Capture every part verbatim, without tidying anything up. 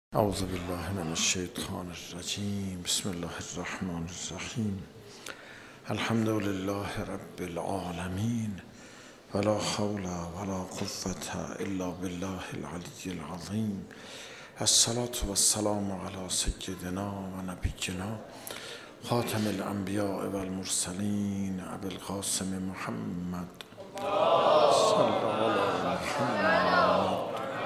اعوذ بالله من الشیطان الرجیم. بسم الله الرحمن الرحیم. الحمد لله رب العالمین ولا حول ولا قوة الا بالله العلی العظیم. الصلاة والسلام علی سیدنا و نبینا خاتم الانبیاء والمرسلین ابی القاسم محمد صلی الله علی محمد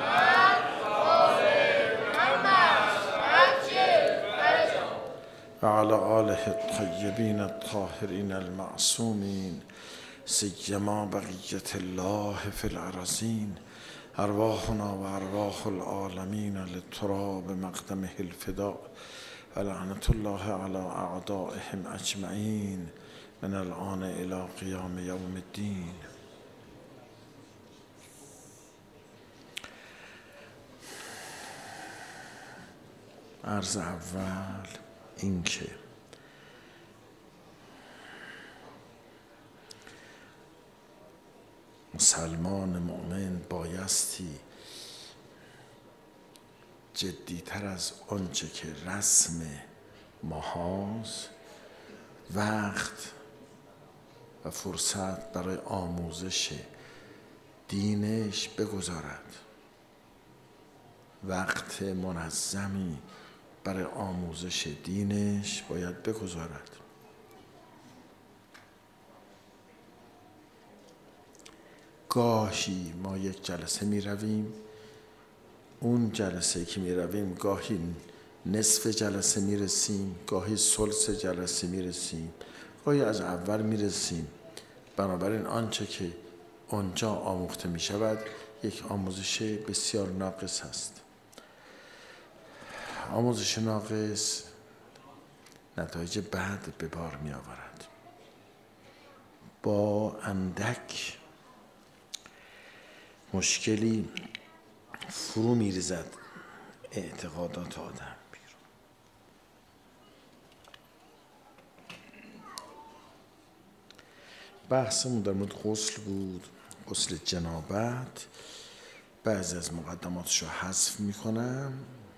و علی آله الطیبین الطاهرین المعصومین سیما بقیة الله فی الارضین. ارواحنا و ارواح العالمین للتراب مقدمه الفداء و لعنة الله علی اعدائهم اجمعین من الآن الی قیام یوم الدین. عرض اول این که مسلمان مؤمن بایستی جدیتر از آنچه که رسم ماهاست وقت و فرصت برای آموزش دینش بگذارد. وقت منظمی برای آموزش دینش باید بگذارد. گاهی ما یک جلسه می رویم، اون جلسه که می رویم گاهی نصف جلسه می رسیم، گاهی ثلث جلسه می رسیم، گاهی از اول می رسیم. بنابراین آنچه که آنجا آموخته می شود یک آموزش بسیار ناقص است. آموزش ناقص نتایج بد به بار می آورد. با اندک مشکلی فرو می ریزد اعتقادات آدم بیرون. بحثمون در مورد غسل بود، غسل جنابت. بعضی از مقدماتش رو حذف می کنم.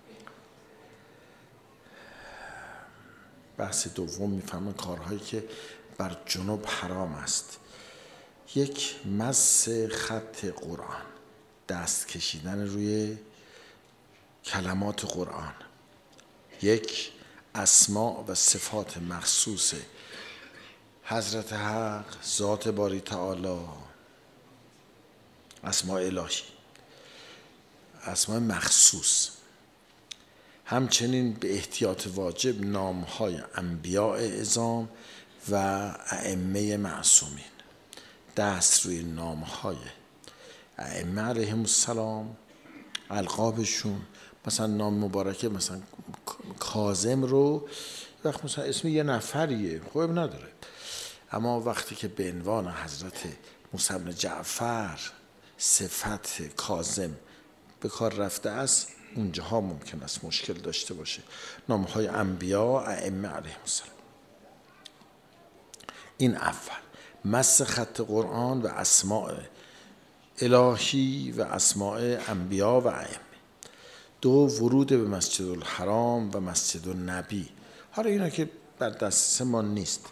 بحث دوم میفهمه کارهایی که بر جنوب حرام است. یک، مس خط قرآن، دست کشیدن روی کلمات قرآن. یک، اسماء و صفات مخصوص حضرت حق، ذات باری تعالی، اسماء الهی، اسماء مخصوص. همچنین به احتیاط واجب نامهای انبیاء اعظام و ائمه معصومین. دست روی نامهای ائمه علیهم السلام، القابشون. مثلا نام مبارکه مثلا کاظم رو وقت مثلا اسم یه نفریه خوب نداره، اما وقتی که به عنوان حضرت موسی بن جعفر صفت کاظم به کار رفته است، اونجاها ممکن است مشکل داشته باشه. نامهای انبیا ائمه علیهم السلام. این اول، مس خط قرآن و اسماء الهی و اسماء انبیا و ائمه. دو، ورود به مسجد الحرام و مسجد النبی. حالا اینا که بر دسترس ما نیست،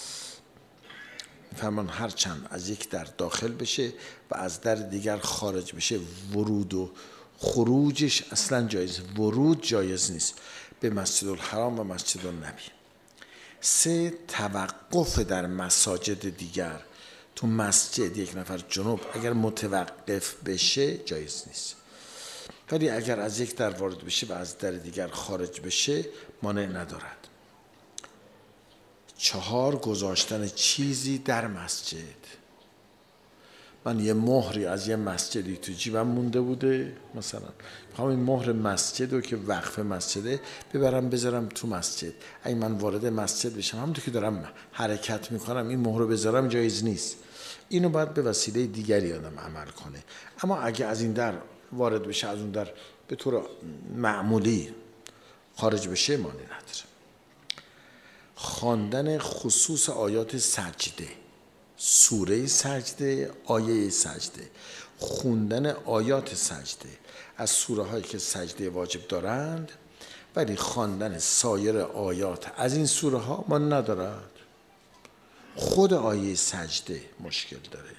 فرمان هر چند از یک در داخل بشه و از در دیگر خارج بشه، ورود و خروجش اصلا جایز، ورود جایز نیست به مسجد الحرام و مسجد النبی. سه، توقف در مساجد دیگر. تو مسجد یک نفر جنوب اگر متوقف بشه جایز نیست، ولی اگر از یک در وارد بشه و از در دیگر خارج بشه مانع ندارد. چهار، گذاشتن چیزی در مسجد. من یه مهری از یه مسجدی تو جیبم مونده بوده، مثلا میخوام این مهر مسجد رو که وقف مسجده ببرم بذارم تو مسجد. اگه من وارد مسجد بشم همونطور که دارم حرکت میکنم این مهر رو بذارم جایز نیست. اینو باید به وسیله دیگری آدم عمل کنه. اما اگه از این در وارد بشه از اون در به طور معمولی خارج بشه مانع نداره. خواندن خصوص آیات سجده، سوره سجده، آیه سجده، خوندن آیات سجده از سوره هایی که سجده واجب دارند، ولی خواندن سایر آیات از این سوره ها ما ندارد. خود آیه سجده مشکل داره.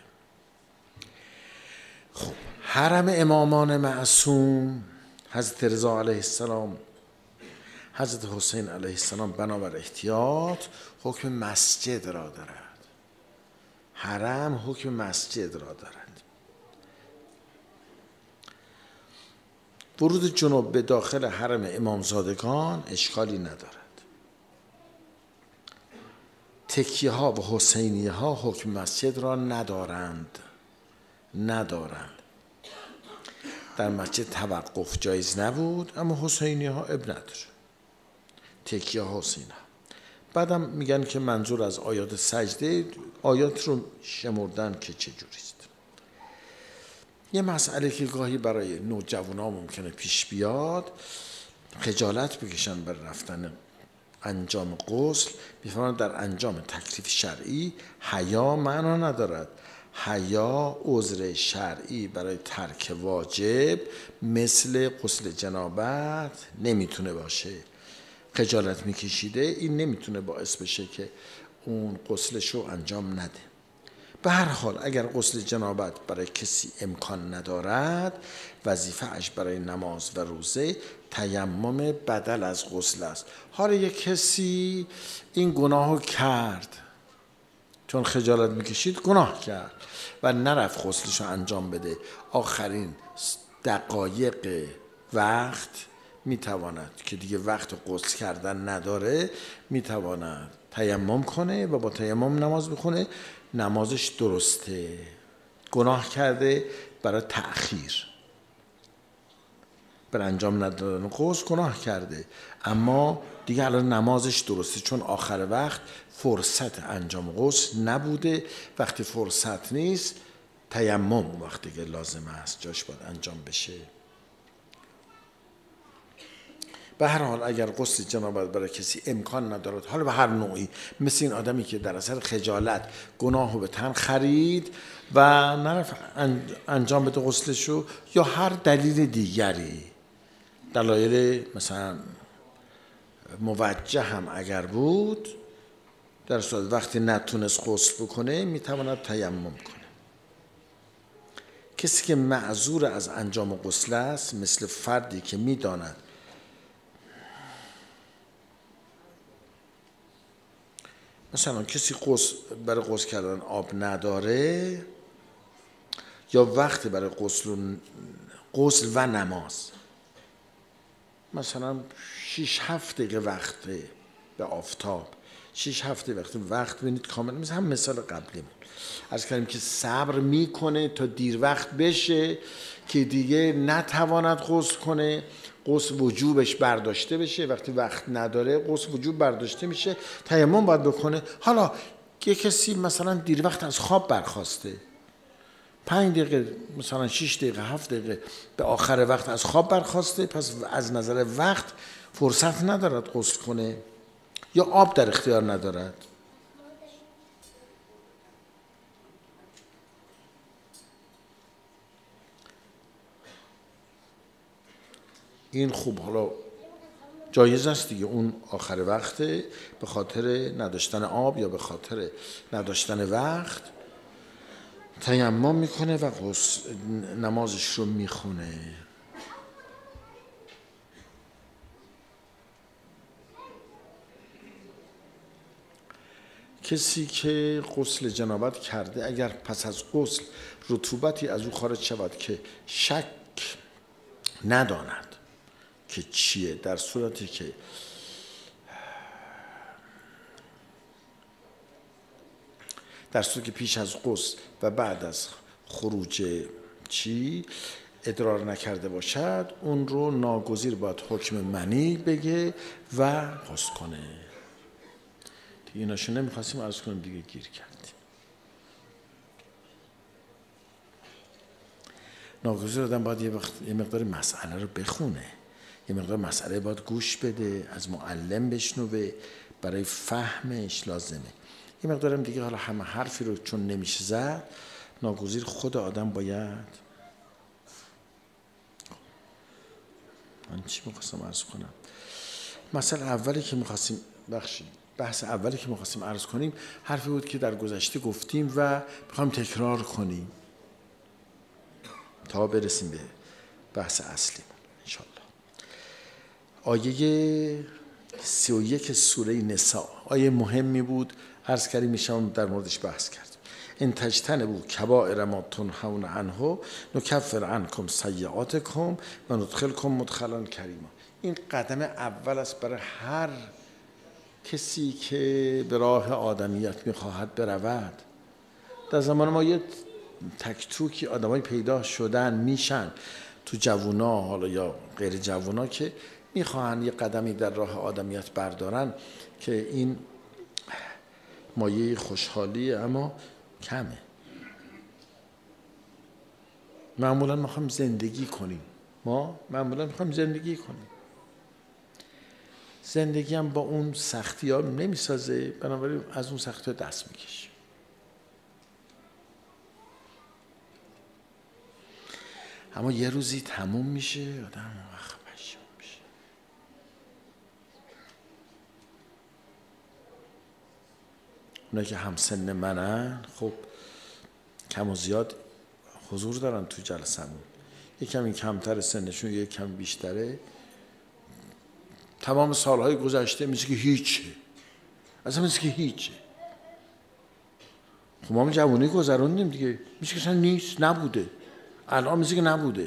خب حرم امامان معصوم، حضرت رضا علیه السلام، حضرت حسین علیه السلام، بنابر احتیاط حکم مسجد را دارد. حرم حکم مسجد را دارد. ورود جنوب به داخل حرم امامزادگان اشکالی ندارد. تکیه ها و حسینیه ها حکم مسجد را ندارند ندارند در مسجد توقف جایز نبود، اما حسینیه ها اب نداره. تکیه ها حسینیه ها. بعدم میگن که منظور از آیات سجده آیات رو شمردن که چجوریست. یه مسئله که گاهی برای نوجوانا ممکنه پیش بیاد، خجالت بکشن بر رفتن انجام غسل. میفرمایند در انجام تکلیف شرعی حیا معنا ندارد. حیا عذر شرعی برای ترک واجب مثل غسل جنابت نمیتونه باشه. خجالت میکشیده، این نمیتونه باعث بشه که اون غسلشو انجام نده. به هر حال اگر غسل جنابت برای کسی امکان ندارد، وظیفه اش برای نماز و روزه تیمم بدل از غسل است. حالا یک کسی این گناهو کرد، چون خجالت میکشید گناه کرد و نرفت غسلشو انجام بده، آخرین دقایق وقت میتواند که دیگه وقت غسل کردن نداره، میتواند تیمم کنه و با تیمم نماز بخونه. نمازش درسته. گناه کرده برای تأخیر، بر انجام ندادن غسل گناه کرده، اما دیگه الان نمازش درسته، چون آخر وقت فرصت انجام غسل نبوده. وقتی فرصت نیست، تیمم وقتی که لازم است جاش باید انجام بشه. به هر حال اگر غسل جنابت برای کسی امکان ندارد، حالا به هر نوعی، مثل این آدمی که در اثر خجالت گناهو به تن خرید و نرفت انجام بده غسلشو، یا هر دلیل دیگری، دلایل مثلا موجه هم اگر بود، در صورت وقتی نتونست غسل بکنه میتواند تیمم کنه. کسی که معذور از انجام غسل است، مثل فردی که میداند مثلا کسی غسل برای غسل کردن آب نداره، یا وقت برای غسل غسل و نماز، مثلا شیش هفت دقیقه وقت به آفتاب، شیش هفته وقت وقت بینید کامل، مثل هم مثال قبلی عرض کردیم که صبر میکنه تا دیر وقت بشه که دیگه نتواند غسل کنه، غسل وجوبش برداشته بشه. وقتی وقت نداره غسل وجوب برداشته میشه، تیمم باید بکنه. حالا یه کسی مثلا دیر وقت از خواب برخاسته، پنج دقیقه مثلا شش دقیقه هفت دقیقه به آخر وقت از خواب برخاسته، پس از نظر وقت فرصت ندارد غسل کنه، یا آب در اختیار ندارد. این خوب حالا جایز است دیگه، اون آخر وقته، به خاطر نداشتن آب یا به خاطر نداشتن وقت تیمم میکنه و غسل نمازش رو میخونه. کسی که غسل جنابت کرده، اگر پس از غسل رطوبتی از او خارج شود که شک نداند که چیه، در صورتی که در صورتی که پیش از غسل و بعد از خروج چی ادرار نکرده باشد، اون رو ناگزیر باید حکم منی بگه و غسل کنه. دیگه ایناشو نمیخواستیم عرض کنیم، دیگه گیر کردیم. ناگزیر آدم باید یه, وقت، یه مقدار مسئله رو بخونه، یه مقدار مسئله باید گوش بده، از معلم بشنوه، برای فهمش لازمه. یه مقدارم دیگه حالا همه حرفی رو چون نمیشه زد، ناگزیر خود آدم باید من چی میخواستم عرض کنم؟ مثلا اولی که میخواستیم بخشی بحث اولی که میخواستیم عرض کنیم حرفی بود که در گذشته گفتیم و میخوایم تکرار کنیم تا برسیم به بحث اصلی انشاءالله. آیه سی و یک سوره نساء آیه مهمی بود، عرض کردیم میشم در موردش بحث کرد. ان تجتنبوا کبائر ما تنهون عنه نکفر عنکم سیئاتکم و ندخلکم مدخلا کریما. این قدم اول است برای هر کسی که به راه آدمیت میخواهد برود. در زمان ما یه تک توکی آدمای پیدا شدن میشن تو جوونا حالا یا غیر جوونا که میخواهن یه قدمی در راه آدمیت بردارن که این مایه خوشحالیه اما کمه. معمولا میخوایم زندگی کنیم، ما معمولا میخوایم زندگی کنیم، زندگی هم با اون سختی ها نمیسازه، بنابراین از اون سختی ها دست میکشیم. اما یه روزی تموم میشه آدم وقت پشیمون میشه. اونایی که همسن منن خب کم و زیاد حضور دارن تو جلسمون، یک کمی کمتر سنشون یک کمی بیشتره، تمام سالهای گذشته مثل که هیچه، اصلا مثل که هیچه. خب ما جوانی گذروندیم دیگه، مثل که اصلا نیست، نبوده، الان مثل که نبوده.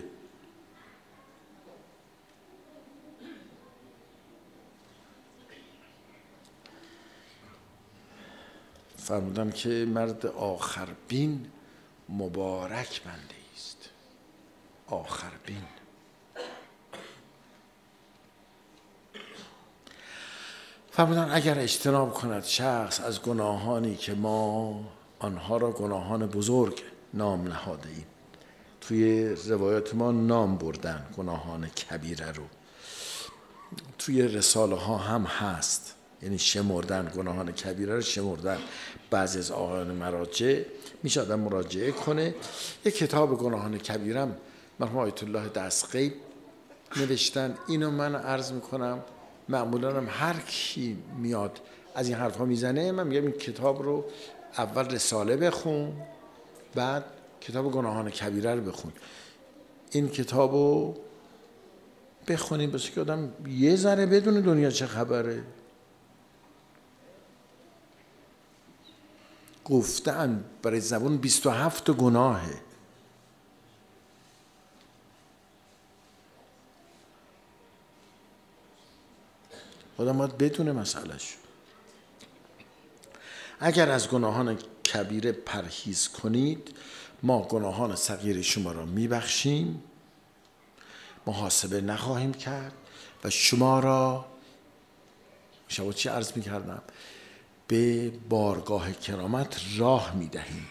فرمودن که مرد آخر بین مبارک بنده است. آخر بین فرمودن اگر اجتناب کند شخص از گناهانی که ما آنها را گناهان بزرگ نام نهاده ایم، توی روایات ما نام بردن گناهان کبیره رو، توی رساله ها هم هست، یعنی شمردن گناهان کبیره رو شمردن. بعضی از آقایان مراجع میشه آدم مراجعه کنه. یک کتاب گناهان کبیره هم مرحوم آیت الله دستغیب نوشتن. اینو من عرض میکنم معمولا هم هر کی میاد از این حرفا میزنه من میگم این کتاب رو اول رساله بخون، بعد کتاب گناهان کبیره رو بخون. این کتاب رو بخونیم بس که آدم یه ذره بدون دنیا چه خبره. گفتن برای زبون بیست و هفت گناهه. آدم باید بدونه مسئلهش. اگر از گناهان کبیره پرهیز کنید ما گناهان صغیر شما را میبخشیم، محاسبه نخواهیم کرد و شما را شما چی عرض میکردم به بارگاه کرامت راه میدهیم.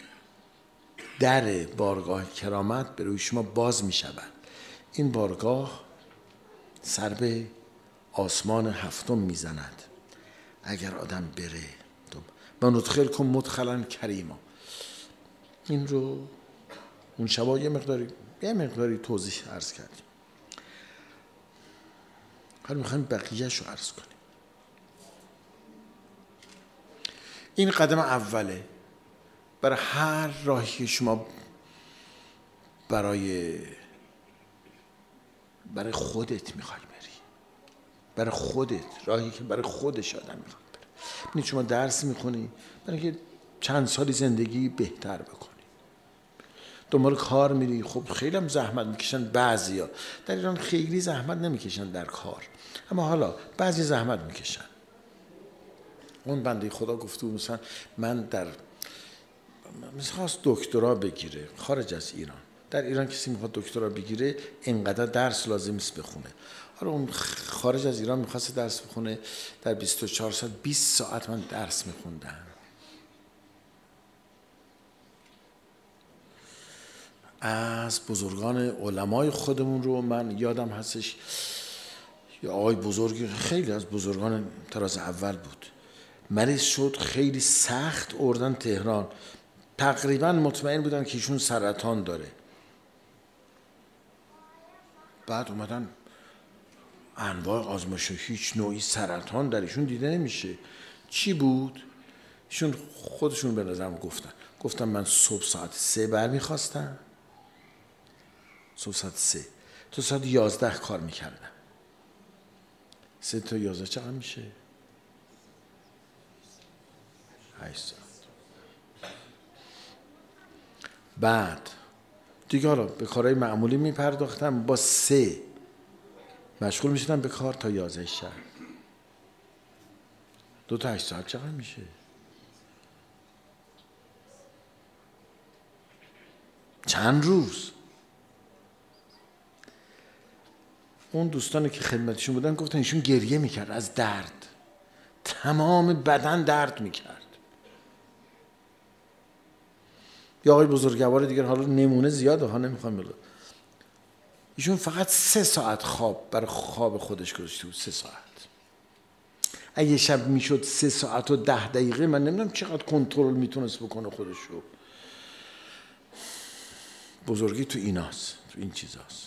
در بارگاه کرامت به روی شما باز میشود. این بارگاه سر به آسمان هفتم میزند اگر آدم بره. و ندخلکم مدخلا کریما. این رو اون شبا یه مقداری یه مقداری توضیح عرض کردیم. حالا میخوایم بقیه‌اش رو عرض کنیم. این قدم اوله برای هر راهی که شما برای برای خودت میخوای بری، برای خودت، راهی که برای خودش آدم میخواد بره. ببینید شما درس میخونی برای که چند سالی زندگی بهتر بکنی، دنبال کار میری، خب خیلی هم زحمت میکشن بعضیا. در ایران خیلی زحمت نمیکشن در کار، اما حالا بعضی زحمت میکشن. اون بنده خدا گفته بود مثلا من در مثلا خواست دکترا بگیره خارج از ایران. در ایران کسی میخواد دکترا بگیره اینقدر درس لازم است بخونه. حالا اون خارج از ایران میخواست درس بخونه، در بیست و چهار ساعت بیست ساعت من درس میخوندم. از بزرگان علمای خودمون رو من یادم هستش، یا آقای بزرگی خیلی از بزرگان طراز اول بود، مریض شد خیلی سخت اردن تهران، تقریبا مطمئن بودن که ایشون سرطان داره. بعد اومدن انواع آزمایش، هیچ نوعی سرطان در ایشون دیده نمیشه. چی بود؟ ایشون خودشون به نظرم گفتن گفتن من صبح ساعت سه برمیخواستم، صبح ساعت سه تا ساعت یازده کار میکردم. سه تا یازده چقدر میشه؟ هشت ساعت. بعد دیگه حالا به کارهای معمولی میپرداختم، با سه مشغول میشدم به کار تا یازده شب. دو تا هشت ساعت چقدر میشه؟ چند روز. اون دوستانی که خدمتشون بودن گفتن ایشون گریه میکرد از درد، تمام بدن درد میکرد. یا آقای بزرگوار دیگر، حالا نمونه زیاده ها نمیخوام بگم، ایشون فقط سه ساعت خواب برای خواب خودش گذاشته بود. سه ساعت. اگه شب میشد سه ساعت و ده دقیقه، من نمیدونم چقدر کنترل میتونست بکنه خودشو. بزرگی تو ایناست، تو این چیزاست.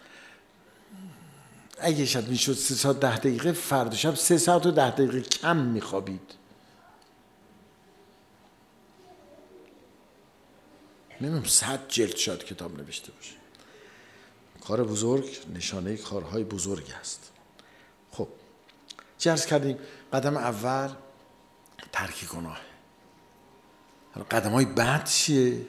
اگه شب میشد سه ساعت ده دقیقه، فردا شب سه ساعت و ده دقیقه کم میخوابید. نمیدونم صد جلد شاید کتاب نوشته باشه. کار بزرگ نشانه کارهای بزرگ است. خب عرض کردیم قدم اول ترک گناه. قدم های بعد چیه؟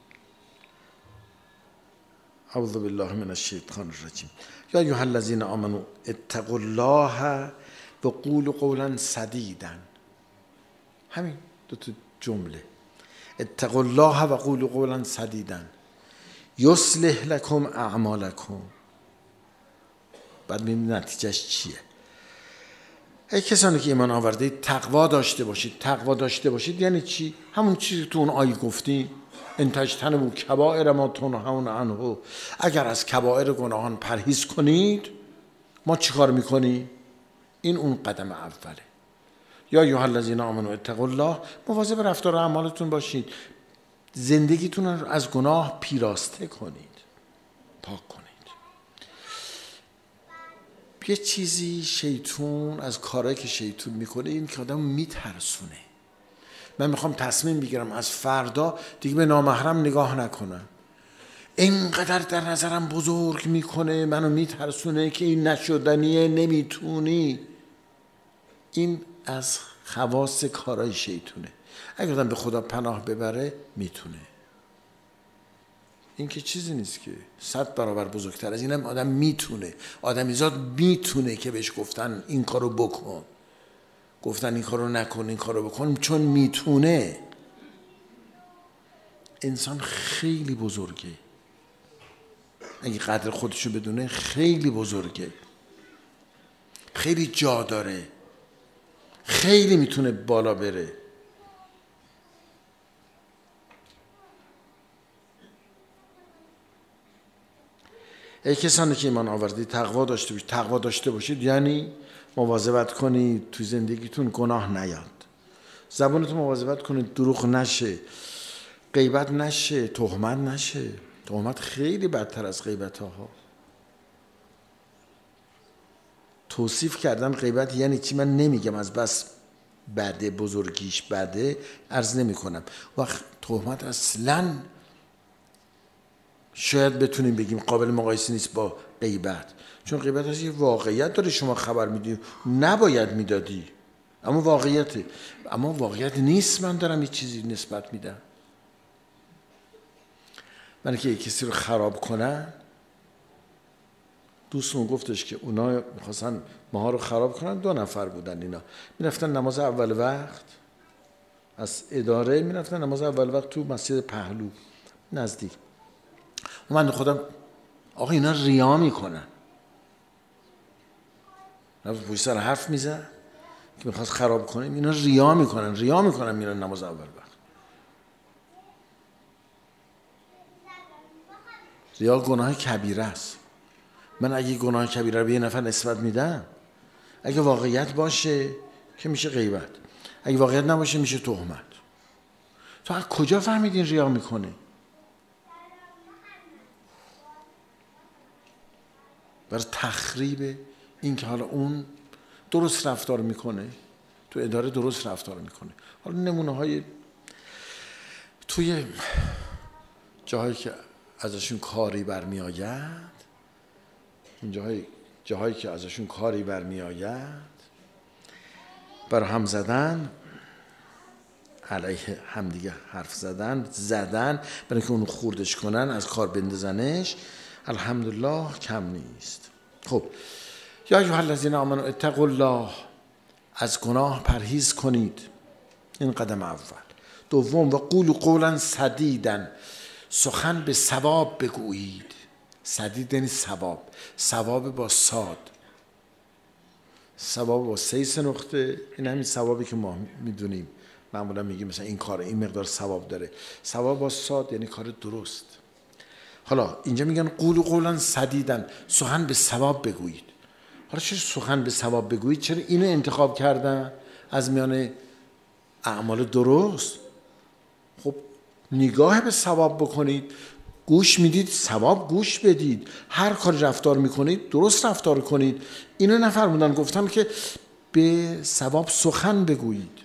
اعوذ بالله من الشیطان الرجیم. یا ایها الذین آمنوا اتقوا الله و قولوا قولا سدیدا. همین دو تا جمله. اتقوا الله و قولوا قولا سدیدا یصلح لکم اعمالکم. بعد میبینید نتیجهش چیه. ای کسانی که ایمان آورده تقوا داشته باشید. تقوا داشته باشید یعنی چی؟ همون چیزی تو اون آیه گفتیم، ان تجتنبوا کبائر ما تنهون عنه. اگر از کبائر گناهان پرهیز کنید، ما چیکار میکنیم؟ این اون قدم اوله. یا ایها الذین آمنوا اتقوا الله، مواظب رفتار و اعمالتون باشید، زندگیتون رو از گناه پیراسته کنید، پاک کنید. یه چیزی شیطون از کارهایی که شیطون میکنه این که آدم میترسونه. من میخوام تصمیم بگیرم از فردا دیگه به نامحرم نگاه نکنم. اینقدر در نظرم بزرگ میکنه، منو میترسونه که این نشدنیه، نمیتونی. این از خواص کارهای شیطونه. اگر آدم به خدا پناه ببره میتونه. این که چیزی نیست که صد برابر بزرگتر از اینم آدم میتونه. آدمیزاد میتونه که بهش گفتن این کارو بکن، گفتن این کارو نکن، این کارو بکن، چون میتونه. انسان خیلی بزرگه، اگه قدر خودشو بدونه خیلی بزرگه، خیلی جا داره، خیلی میتونه بالا بره. ای کسانی که ایمان آوردید تقوا داشته باشید. تقوا داشته باشید یعنی مواظبت کنید تو زندگیتون گناه نیاد، زبانتون مواظبت کنید دروغ نشه، غیبت نشه، تهمت نشه. تهمت خیلی بدتر از غیبت ها. توصیف کردم غیبت یعنی چی من نمیگم، از بس بده، بزرگیش بده عرض نمی کنم. وقت تهمت اصلاً شاید بتونیم بگیم قابل مقایسه نیست با غیبت، چون غیبت هست یه واقعیت داره، شما خبر میدی نباید میدادی، اما واقعیته. اما واقعیت نیست من دارم یه چیزی نسبت میدم. من که یک کسی رو خراب کنن، دوستمون گفتش که اونا میخواستن ماها رو خراب کنن، دو نفر بودن. اینا میرفتن نماز اول وقت از اداره، میرفتن نماز اول وقت تو مسجد پهلو نزدیک. من خودم آقا اینا ریا میکنن، نفت پوش سر حرف میزن که میخواست خراب کنیم. اینا ریا میکنن، ریا میکنن میرن نماز اول وقت. ریا گناه کبیره است. من اگه گناه کبیره رو به یه نفر نسبت میدم، اگه واقعیت باشه که میشه غیبت، اگه واقعیت نباشه میشه تهمت. تو از کجا فهمیدین ریا میکنه؟ برای تخریب این که حالا اون درست رفتار میکنه، تو اداره درست رفتار میکنه. حالا نمونه های توی جاهایی که ازشون کاری برمی آید، این جاهایی جاهایی که ازشون کاری برمی آید، برای هم زدن، علیه همدیگه حرف زدن، زدن برای که اونو خوردش کنن، از کار بندازنش، الحمدلله کم نیست. خب یا ایها الذین آمنوا اتقوا الله، از گناه پرهیز کنید، این قدم اول. دوم و قولوا قولا سدیدا، سخن به صواب بگویید. سدید یعنی صواب، صواب با صاد، صواب با سه سه نقطه، این همین صوابی که ما میدونیم، معمولا میگیم مثلا این کار این مقدار ثواب داره. ثواب با صاد یعنی کار درست. حالا اینجا میگن قولوا قولا سدیدا، سخن به صواب بگویید. حالا چرا سخن به صواب بگویید؟ چرا اینو انتخاب کردن از میان اعمال درست؟ خب نگاه به صواب بکنید، گوش میدید صواب گوش بدید، هر کاری رفتار میکنید درست رفتار کنید. اینو نفرمودن، گفتم که به صواب سخن بگویید.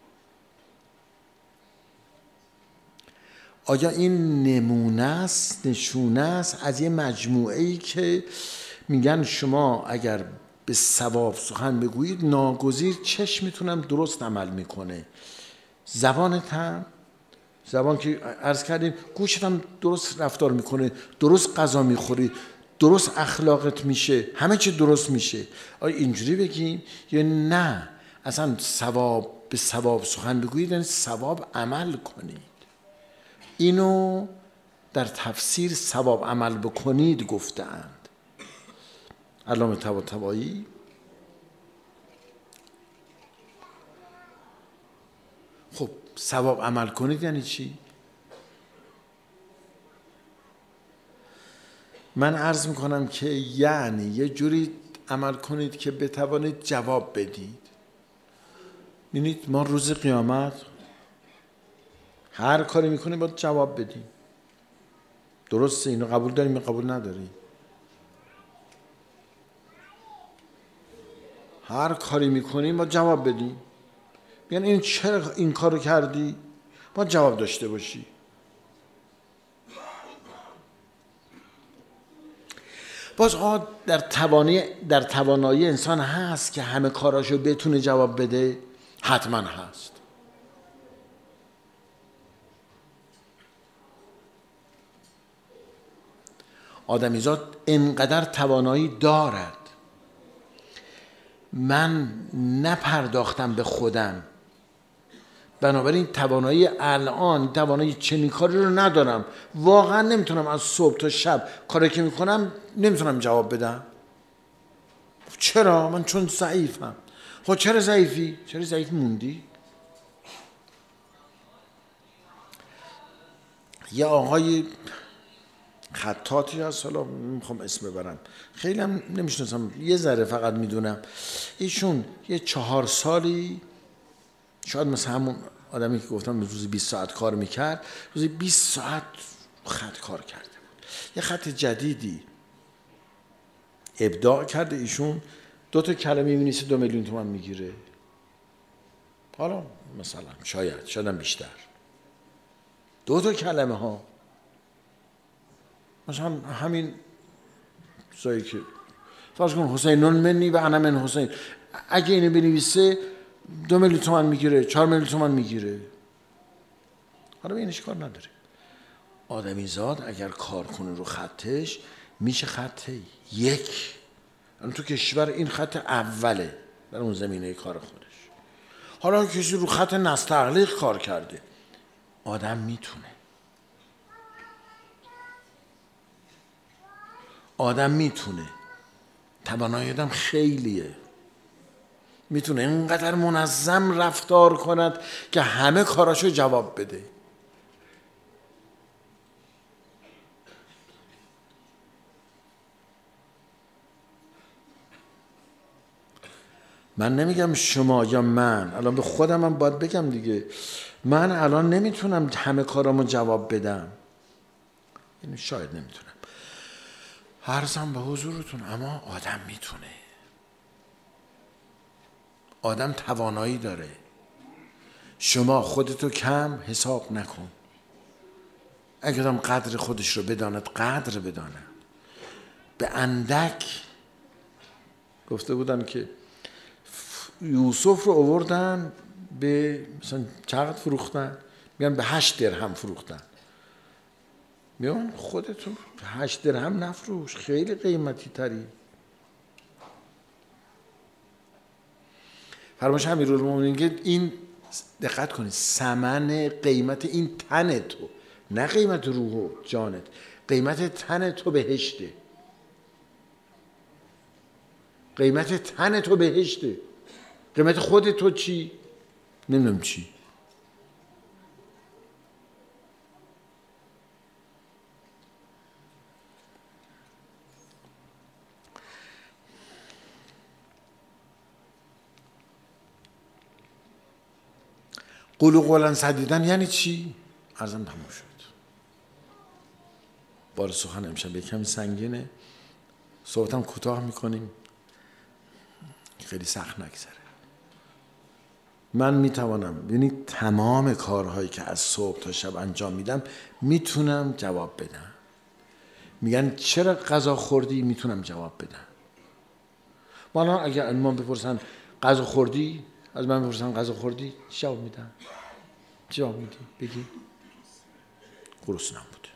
آیا این نمونه است، نشونه است از یه مجموعه ای که میگن شما اگر به صواب سخن بگویید ناگزیر چشمتونم درست عمل میکنه، زبانت هم، زبان که عرض کردیم گوشت هم درست رفتار میکنه، درست غذا میخوری، درست اخلاقت میشه، همه چی درست میشه. آیا اینجوری بگیم یا نه اصلا صواب به صواب سخن بگویید یعنی صواب عمل کنید؟ اینو در تفسیر صواب عمل بکنید گفتند علامه طباطبایی. خب صواب عمل کنید یعنی چی؟ من عرض میکنم که یعنی یه جوری عمل کنید که بتوانید جواب بدید. ببینید ما روز قیامت هر کاری میکنیم باید جواب بدیم. درسته؟ اینو قبول داریم یا قبول نداریم؟ هر کاری میکنیم باید جواب بدیم. یعنی این چرا این کارو کردی؟ باید جواب داشته باشی. باز آه در توانی در توانایی انسان هست که همه کاراشو بتونه جواب بده؟ حتما هست. آدمیزاد انقدر توانایی دارد. من نپرداختم به خودم، بنابراین توانایی الان توانایی چنین کاری رو ندارم، واقعا نمیتونم از صبح تا شب کاری که میکنم نمیتونم جواب بدم. چرا؟ من چون ضعیفم. خب چرا ضعیفی؟ چرا ضعیف موندی؟ یه آقای خطاطی هست، حالا نمیخوام اسم ببرم، خیلی هم نمیشناسم، یه ذره فقط میدونم. ایشون یه چهار سالی شاید مثل همون آدمی که گفتم روزی بیست ساعت کار میکرد، روزی بیست ساعت خط کار کرده بود. یه خط جدیدی ابداع کرده ایشون، دو تا کلمه می‌نویسه دو میلیون تومان میگیره. حالا مثلا شاید شاید بیشتر، دو تا کلمه ها، مثلا همین چیزایی که فرض کن حسینون منی و انا من حسین، اگه اینو بنویسه دو میلیون تومان میگیره، چهار میلیون تومان میگیره. حالا به اینش کار نداره. آدمی زاد اگر کار کنه رو خطش میشه خط یک. الان تو کشور این خط اوله در اون زمینه کار خودش. حالا کسی رو خط نستعلیق کار کرده، آدم میتونه. آدم میتونه. توانایی آدم خیلیه. میتونه اینقدر منظم رفتار کند که همه کاراشو جواب بده. من نمیگم شما یا من، الان به خودم هم باید بگم دیگه، من الان نمیتونم همه کارامو جواب بدم، یعنی شاید نمیتونم عرضم به حضورتون، اما آدم میتونه. آدم توانایی داره. شما خودتو کم حساب نکن. اگر آدم قدر خودش رو بداند قدر بداند. به اندک گفته بودن که یوسف رو آوردن به مثلا چقدر فروختن؟ میگن به هشت درهم فروختن. میگن خودتون هشت درهم نفروش، خیلی قیمتی تری. فرمایش امیرالمومنین که این دقت کنید ثمن قیمت این تن تو، نه قیمت روح و جانت، قیمت تن تو بهشته. قیمت تن تو بهشته. قیمت خود تو چی؟ نمیدونم چی. قولو قولا سدیدن یعنی چی؟ عرضم تموم شد. بار سخن امشب یک کمی سنگینه، صحبتم کوتاه میکنیم، خیلی سخت نگذره. من میتوانم، یعنی تمام کارهایی که از صبح تا شب انجام میدم میتونم جواب بدم. میگن چرا غذا خوردی؟ میتونم جواب بدم. والا اگر من بپرسن غذا خوردی، از من بپرسن غذا خوردی، جواب میدم. جواب میدی؟ بگی گرسنه‌ام بوده.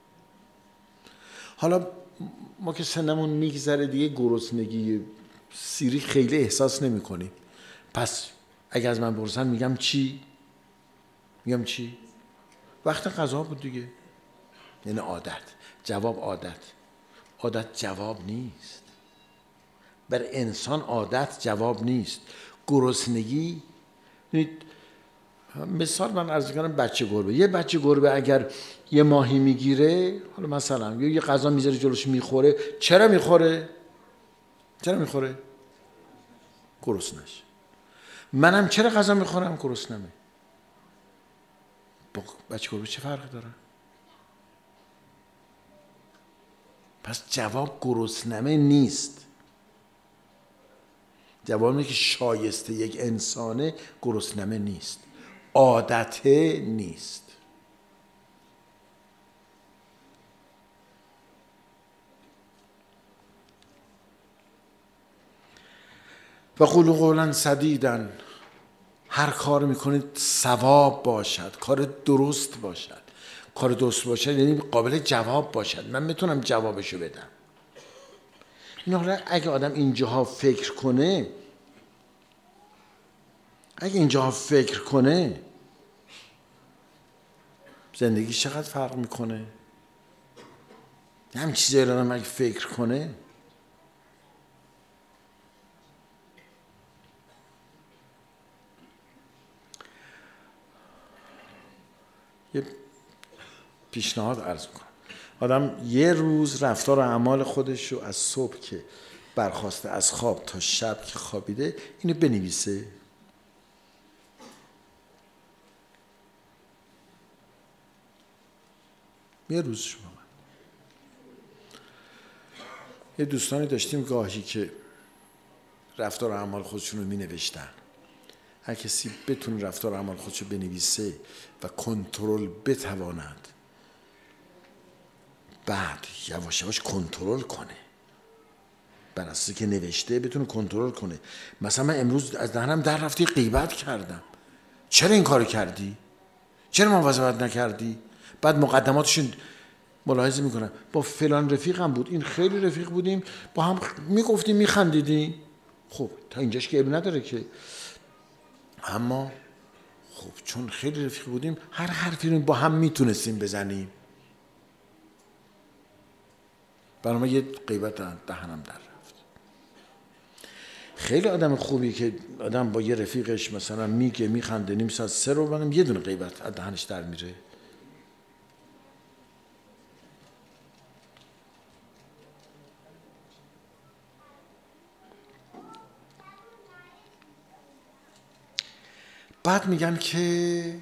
حالا ما که سنمون میگذره دیگه گرسنگی سیری خیلی احساس نمی کنیم. پس اگر از من بپرسن میگم چی؟ میگم چی؟ وقت غذا بود دیگه. یعنی عادت. جواب عادت. عادت جواب نیست. بر انسان عادت جواب نیست. گرسنگی، مثال من عرض کنم بچه گربه. یه بچه گربه اگر یه ماهی میگیره، حالا مثلا یه غذا میذاره جلوش میخوره، چرا میخوره؟ چرا میخوره؟ گرسنه‌اش. منم چرا غذا میخورم؟ گرسنمه. با بچه گربه چه فرقی داره؟ پس جواب گرسنمه نیست. جواب اینه که شایسته یک انسانه گرسنمه نیست. عادته نیست. و قولوا قولا سدیدا. هر کار میکنید ثواب باشد، کار درست باشد. کار درست باشد یعنی قابل جواب باشد، من میتونم جوابشو بدم. این حالا اگه آدم اینجاها فکر کنه، اگه اینجاها فکر کنه، زندگی چقدر فرق میکنه. همین چیزایی رو آدم اگه فکر کنه، یه پیشنهاد عرض میکنم. آدم یه روز رفتار و اعمال خودش رو از صبح که برخاسته از خواب تا شب که خوابیده اینو بنویسه. یه روز شما من. یه دوستانی داشتیم گاهی که رفتار و اعمال خودشون رو می نوشتن. هر کسی بتونه رفتار و اعمال خودش رو بنویسه و کنترل بتواند، بعد یواش یواش کنترل کنه، بر اساسی که نوشته بتونه کنترل کنه. مثلا من امروز از دهنم در رفتی غیبت کردم. چرا این کارو کردی؟ چرا مواظبت نکردی؟ بعد مقدماتشون ملاحظه میکنم با فلان رفیقم بود، این خیلی رفیق بودیم، با هم میگفتیم میخندیدیم. خب تا اینجاش که عیب نداره که، اما خب چون خیلی رفیق بودیم هر حرفی رو با هم میتونستیم بزنیم. برای ما یه غیبت دهنم در رفت. خیلی آدم خوبی که آدم با یه رفیقش مثلا میگه میخنده نیم ساعت سه رو برم یه دونه غیبت از دهنش در میره. بعد میگن که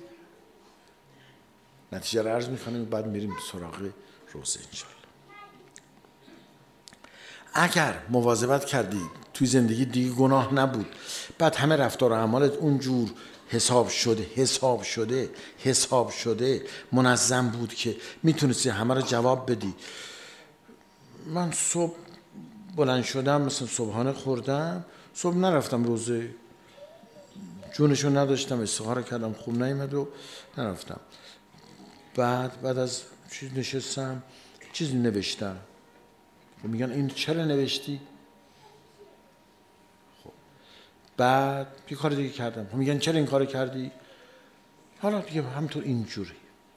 نتیجه رو عرض میکنیم، بعد میریم سراغ روزه انشالله. اگر مواظبت کردید توی زندگی دیگه گناه نبود. بعد همه رفتار و اعمالت اونجور حساب شده حساب شده حساب شده منظم بود که میتونستی همه رو جواب بدی. من صبح بلند شدم مثلا صبحانه خوردم، صبح نرفتم روزه، جونشو نداشتم، استخاره کردم خوب نیامد و نرفتم. بعد بعد از چیز نشستم چیزی نوشتم. خب میگن این چرا نوشتی؟ خب بعد یه کار دیگه کردم. خب میگن چرا این کارو کردی؟ حالا دیگه همینطور اینجوری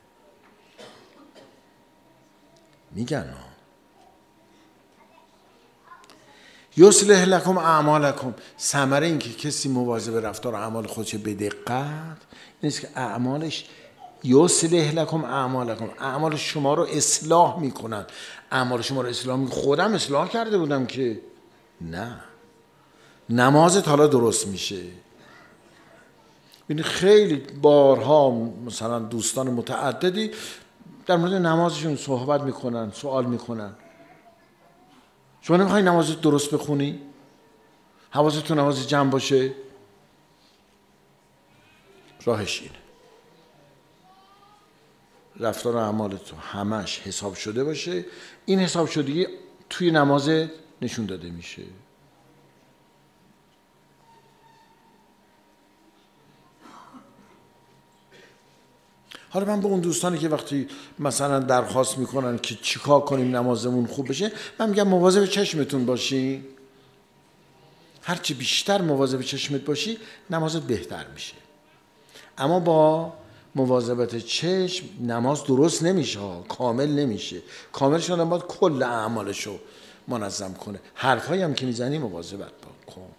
میگن ها. یصلح لکم اعمالکم، ثمره این که کسی مواظب رفتار و اعمال خودش به دقت نیست که اعمالش یصلح لکم اعمالکم، اعمال شما رو اصلاح میکنن. اعمال شما رو اصلاح میکنن. خودم اصلاح کرده بودم که نه، نمازت حالا درست میشه. ببین خیلی بارها مثلا دوستان متعددی در مورد نمازشون صحبت میکنن، سوال میکنن. شما نمیخوای نمازت درست بخونی؟ حواست تو نماز جمع باشه؟ راهش اینه، رفتار و اعمال تو همش حساب شده باشه. این حساب شدگی توی نمازت نشون داده میشه. حالا من به اون دوستانی که وقتی مثلا درخواست میکنن که چیکار کنیم نمازمون خوب بشه، من میگم مواظب چشمتون باشی. هرچی بیشتر مواظب چشمت باشی نمازت بهتر میشه. اما با مواظبت چشم نماز درست نمیشه ها، کامل نمیشه. کامل شدن باید کل اعمالشو منظم کنه. حرفایی هم که میزنی مواظبت کن.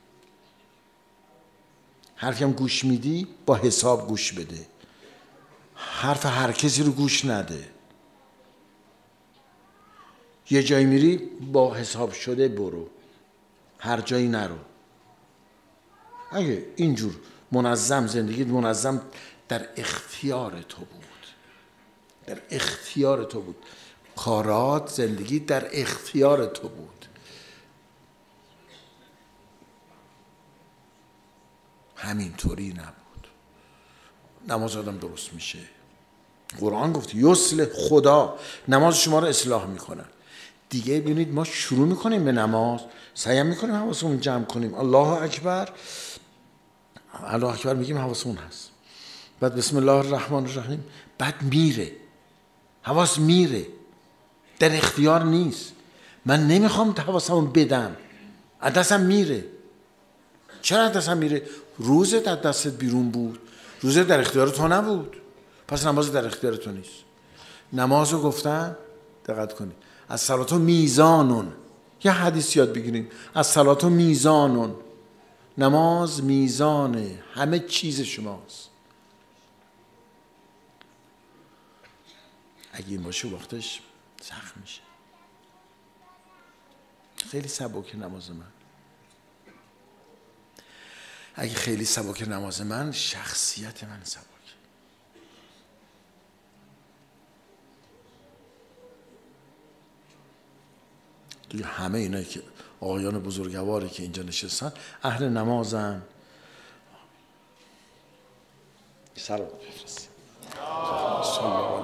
حرفی هم گوش میدی با حساب گوش بده. حرف هر کسی رو گوش نده. یه جایی میری با حساب شده برو، هر جایی نرو. اگه اینجور منظم زندگی منظم در اختیار تو بود، در اختیار تو بود، کارات زندگی در اختیار تو بود، همینطوری نبود، نماز آدم درست میشه. قرآن گفت یصلح، خدا نماز شما رو اصلاح میکنن. دیگه ببینید ما شروع میکنیم به نماز، سعی میکنیم حواسمون جمع کنیم، الله اکبر الله اکبر میگیم حواسمون هست، بعد بسم الله الرحمن الرحیم، بعد میره حواس میره، در اختیار نیست. من نمیخوام حواسمو بدم، از دستم میره. چرا از دستم میره؟ روزت از دستت بیرون بود، روزت در اختیار تو نبود، پس نماز در اختیار تو نیست. نمازو گفتن دقت کنید از صلات میزانون، یه حدیث یاد بگیریم، از صلات میزانون، نماز میزانه همه چیز شماست. اگه این باشه وقتش سخت میشه. خیلی سبک نماز من، اگه خیلی سبک نماز من، شخصیت من سبک. دیگه همه اینایی که آقایان بزرگواری که اینجا نشستن اهل نمازن. سلام بفرستید.